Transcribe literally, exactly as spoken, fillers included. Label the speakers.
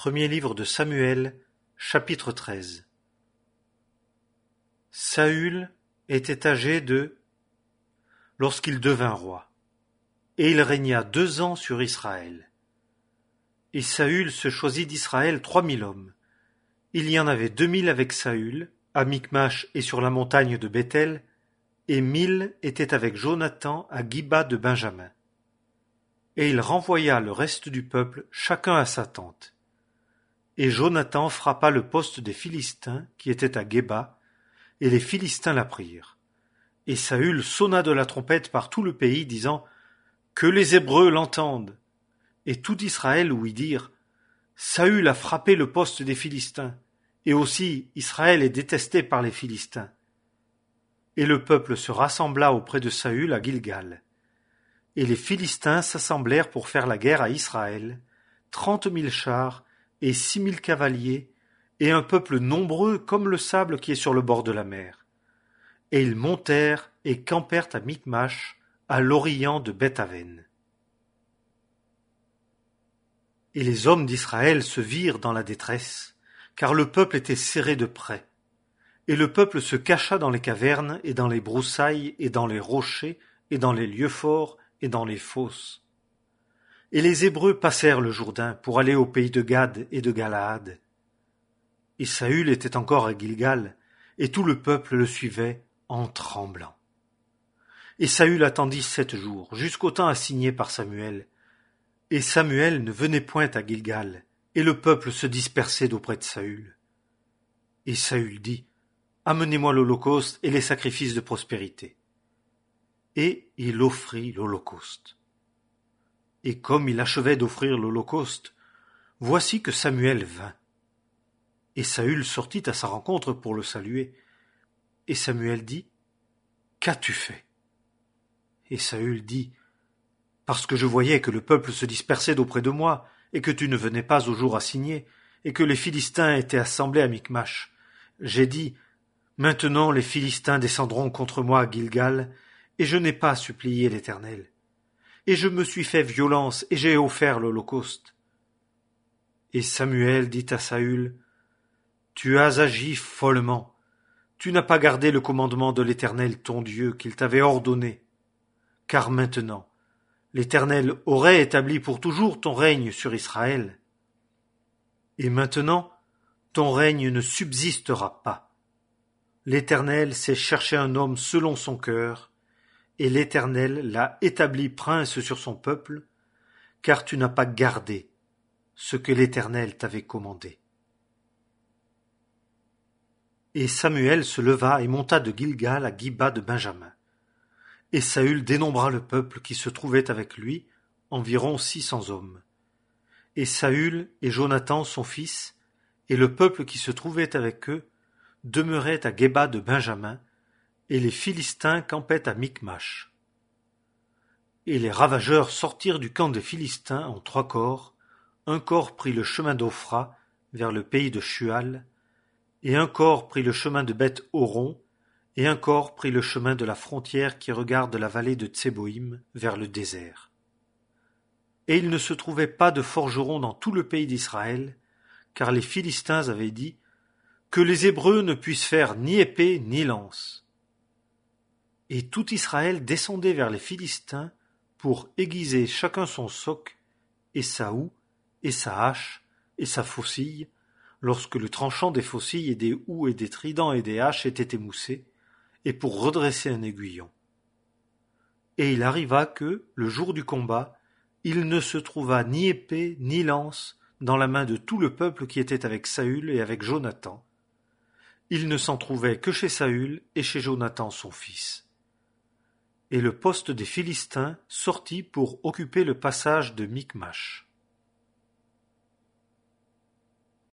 Speaker 1: Premier livre de Samuel, chapitre treize. Saül était âgé de lorsqu'il devint roi, et il régna deux ans sur Israël. Et Saül se choisit d'Israël trois mille hommes. Il y en avait deux mille avec Saül, à Michmash et sur la montagne de Béthel, et mille étaient avec Jonathan à Giba de Benjamin. Et il renvoya le reste du peuple, chacun à sa tente. Et Jonathan frappa le poste des Philistins qui étaient à Géba, et les Philistins la prirent. Et Saül sonna de la trompette par tout le pays, disant « Que les Hébreux l'entendent !» Et tout Israël ouït dire « Saül a frappé le poste des Philistins, et aussi Israël est détesté par les Philistins. » Et le peuple se rassembla auprès de Saül à Gilgal. Et les Philistins s'assemblèrent pour faire la guerre à Israël, trente mille chars et six mille cavaliers, et un peuple nombreux comme le sable qui est sur le bord de la mer. Et ils montèrent et campèrent à Michmash, à l'orient de Beth-aven. Et les hommes d'Israël se virent dans la détresse, car le peuple était serré de près. Et le peuple se cacha dans les cavernes, et dans les broussailles, et dans les rochers, et dans les lieux forts, et dans les fosses. Et les Hébreux passèrent le Jourdain pour aller au pays de Gad et de Galaad. Et Saül était encore à Gilgal, et tout le peuple le suivait en tremblant. Et Saül attendit sept jours, jusqu'au temps assigné par Samuel. Et Samuel ne venait point à Gilgal, et le peuple se dispersait d'auprès de Saül. Et Saül dit, « Amenez-moi l'holocauste et les sacrifices de prospérité. » Et il offrit l'holocauste. Et comme il achevait d'offrir l'holocauste, voici que Samuel vint. Et Saül sortit à sa rencontre pour le saluer. Et Samuel dit, « Qu'as-tu fait » Et Saül dit, « Parce que je voyais que le peuple se dispersait d'auprès de moi, et que tu ne venais pas au jour assigné, et que les Philistins étaient assemblés à Michmash. J'ai dit, « Maintenant les Philistins descendront contre moi à Gilgal, et je n'ai pas supplié l'Éternel. Et je me suis fait violence, et j'ai offert l'holocauste. » Et Samuel dit à Saül, « Tu as agi follement. Tu n'as pas gardé le commandement de l'Éternel ton Dieu qu'il t'avait ordonné. Car maintenant, l'Éternel aurait établi pour toujours ton règne sur Israël. Et maintenant, ton règne ne subsistera pas. L'Éternel s'est cherché un homme selon son cœur, et l'Éternel l'a établi prince sur son peuple, car tu n'as pas gardé ce que l'Éternel t'avait commandé. » Et Samuel se leva et monta de Gilgal à Giba de Benjamin. Et Saül dénombra le peuple qui se trouvait avec lui, environ six cents hommes. Et Saül et Jonathan son fils, et le peuple qui se trouvait avec eux, demeuraient à Giba de Benjamin, et les Philistins campaient à Michmash. Et les ravageurs sortirent du camp des Philistins en trois corps. Un corps prit le chemin d'Ophra, vers le pays de Shual, et un corps prit le chemin de Beth-horon, et un corps prit le chemin de la frontière qui regarde la vallée de Tseboïm, vers le désert. Et il ne se trouvait pas de forgerons dans tout le pays d'Israël, car les Philistins avaient dit « Que les Hébreux ne puissent faire ni épée ni lance. » Et tout Israël descendait vers les Philistins pour aiguiser chacun son soc, et sa houe, et sa hache, et sa faucille, lorsque le tranchant des faucilles et des houes et des tridents et des haches était émoussé, et pour redresser un aiguillon. Et il arriva que, le jour du combat, il ne se trouva ni épée ni lance dans la main de tout le peuple qui était avec Saül et avec Jonathan. Il ne s'en trouvait que chez Saül et chez Jonathan son fils. Et le poste des Philistins sortit pour occuper le passage de Michmash.